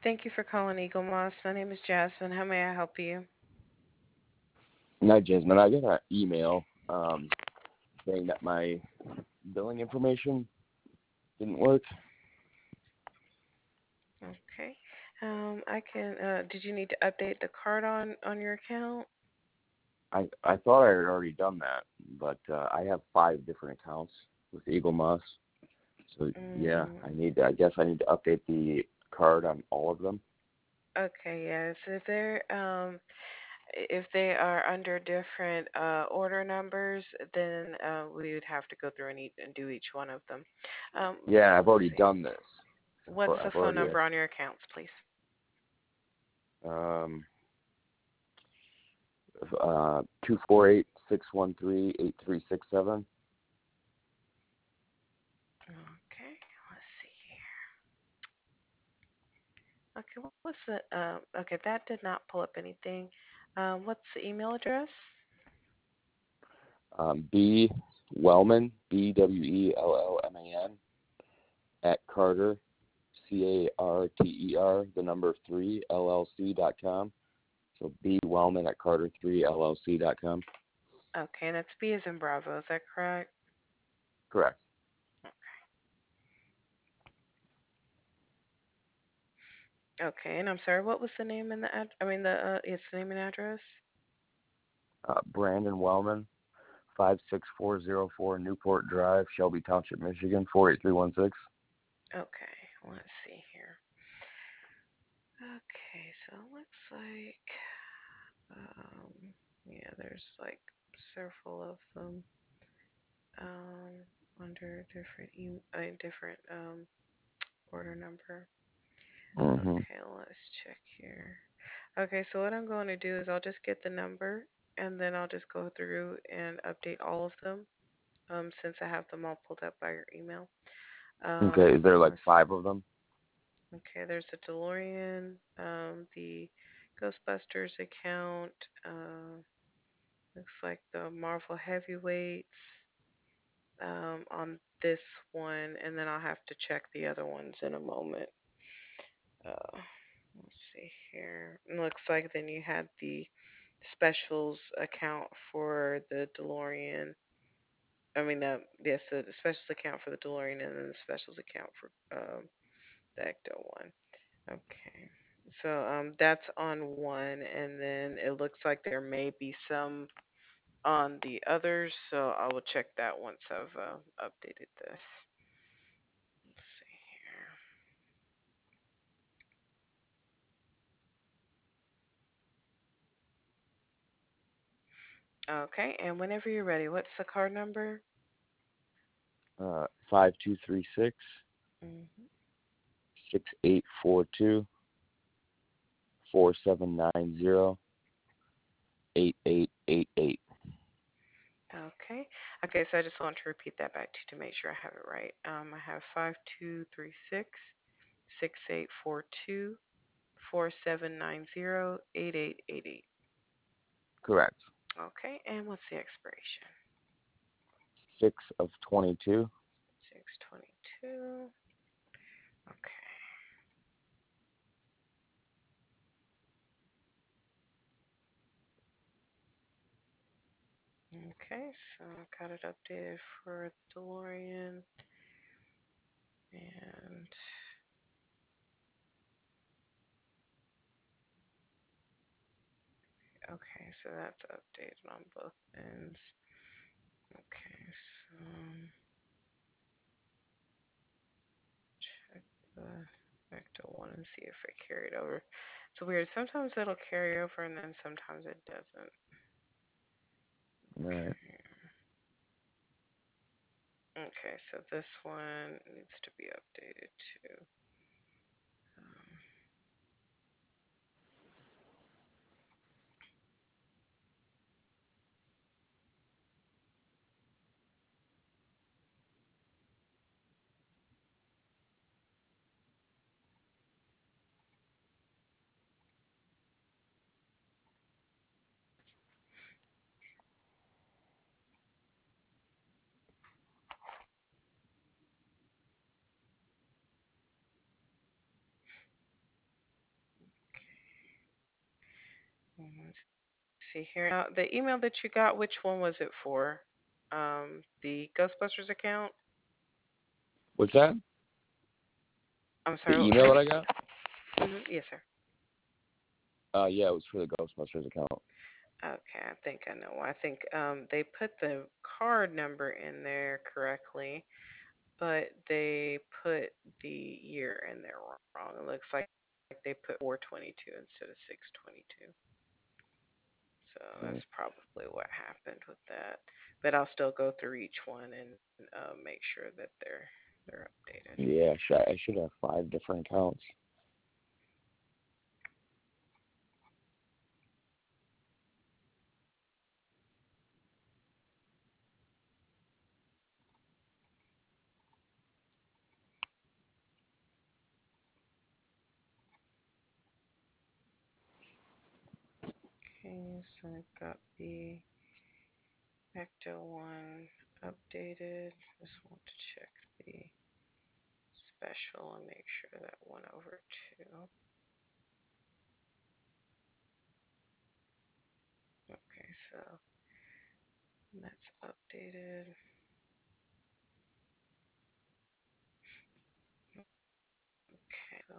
Thank you for calling Eagle Moss. My name is Jasmine. How may I help you? No, Jasmine, I got an email saying that my billing information didn't work. Okay. I can. Did you need to update the card on your account? I thought I had already done that, but I have 5 different accounts with Eagle Moss. So yeah, Mm, I guess I need to update the card on all of them. okay. Yes. If they are under different order numbers, then we would have to go through and do each one of them. Yeah, I've Let's already see. done this. What's the I've phone already number on your accounts, please? um 248-613-8367. Okay. Let's see here. Okay. What's the? Okay, that did not pull up anything. What's the email address? B Wellman, BWELLMAN at Carter, CARTER, the number 3 LLC.com. So B Wellman at Carter3 LLC.com. Okay, and that's B as in Bravo. Is that correct? Correct. Okay, and I'm sorry, what was the name and I mean the name and address. Brandon Wellman, 56404 Newport Drive, Shelby Township, Michigan, 48316. Okay, let's see here. Okay, so it looks like yeah, there's like several of them um under different order number. Mm-hmm. Okay, let's check here. Okay, so what I'm going to do is I'll just get the number and then I'll just go through and update all of them since I have them all pulled up by your email. Okay, is there like Let's 5 of them? Okay, there's the DeLorean, the Ghostbusters account, looks like the Marvel Heavyweights on this one, and then I'll have to check the other ones in a moment. Uh, let's see here. It looks like then you had the specials account for the DeLorean. I mean, yes, the specials account for the DeLorean and then the specials account for the Ecto one. Okay. So that's on one, and then it looks like there may be some on the others. So I will check that once I've updated this. Let's see here. Okay, and whenever you're ready, what's the card number? 5236 Hmm. 6842 4790 8888. Okay. Okay, so I just want to repeat that back to you to make sure I have it right. I have 5236-6842-4790-8888. Correct. Okay, and what's the expiration? 6 of 22. 622. Okay. Okay, so I got it updated for the DeLorean. And okay, so that's updated on both ends. Okay, so check the Vector one and see if it carried over. It's weird. Sometimes it'll carry over and then sometimes it doesn't. All right. Okay, so this one needs to be updated too. Um, Let's see here. Now, the email that you got, which one was it for? The Ghostbusters account? What's that? I'm The sorry. email that I got? Yes, sir. Yeah, it was for the Ghostbusters account. Okay, I think I know. I think they put the card number in there correctly, but they put the year in there wrong. It looks like they put 422 instead of 622. So Okay. that's probably what happened with that. But I'll still go through each one and make sure that they're updated. Yeah, I should have 5 different accounts. Okay, so I got the Ecto one updated. Just want to check the special and make sure that went over too. Okay, so that's updated. Okay, so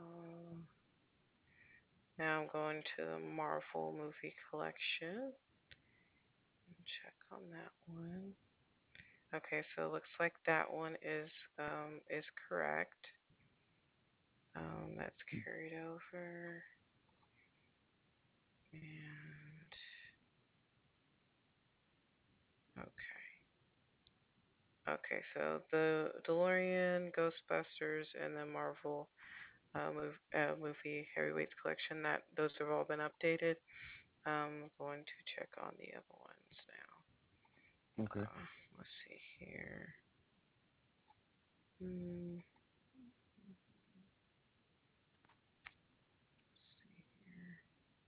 now I'm going to the Marvel movie collection. Check on that one. Okay, so it looks like that one is correct. That's carried over. And okay. Okay, so the DeLorean, Ghostbusters, and the Marvel movie heavyweights collection, that those have all been updated. I'm going to check on the other ones now. Okay. Let's see here. Hmm, let's see here.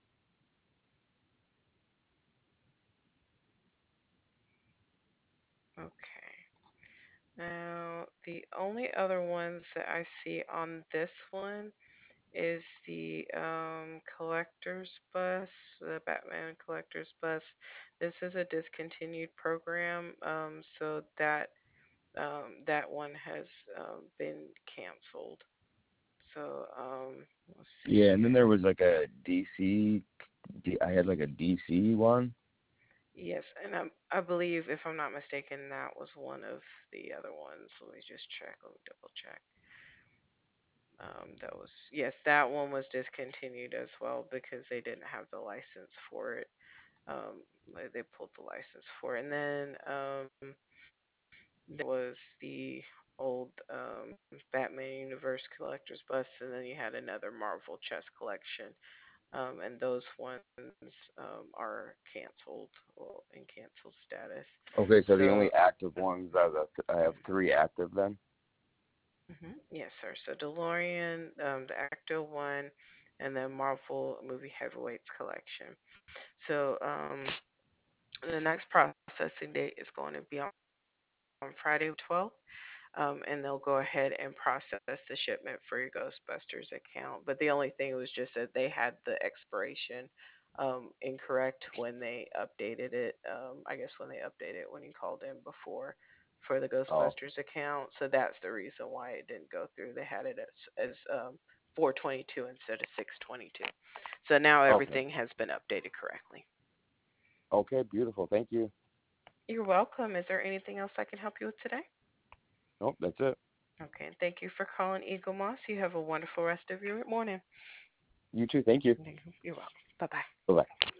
Okay. Now, the only other ones that I see on this one is the collector's bus, the Batman collector's bus. This is a discontinued program, so that one has been canceled. So let's see Yeah, and then there here. was like a DC. I had like a DC one. Yes, and I believe, if I'm not mistaken, that was one of the other ones. Let me just check. Let me double check. That was, yes, that one was discontinued as well because they didn't have the license for it. They pulled the license for it. And then there was the old Batman Universe Collector's Bus, and then you had another Marvel chess collection. And those ones are canceled or in canceled status. Okay, so the So, only active ones I have 3 active then. yes, sir. So DeLorean, the Acto one, and then Marvel Movie Heavyweights collection. So the next processing date is going to be on Friday, 12th. And they'll go ahead and process the shipment for your Ghostbusters account. But the only thing was just that they had the expiration incorrect when they updated it. I guess when they updated it when you called in before for the Oh, Ghostbusters account. So that's the reason why it didn't go through. They had it as 422 instead of 622. So now okay. everything has been updated correctly. Okay, beautiful. Thank you. You're welcome. Is there anything else I can help you with today? Nope, that's it. Okay, thank you for calling Eagle Moss. You have a wonderful rest of your morning. You too. Thank you. You're welcome. Bye bye. Bye bye.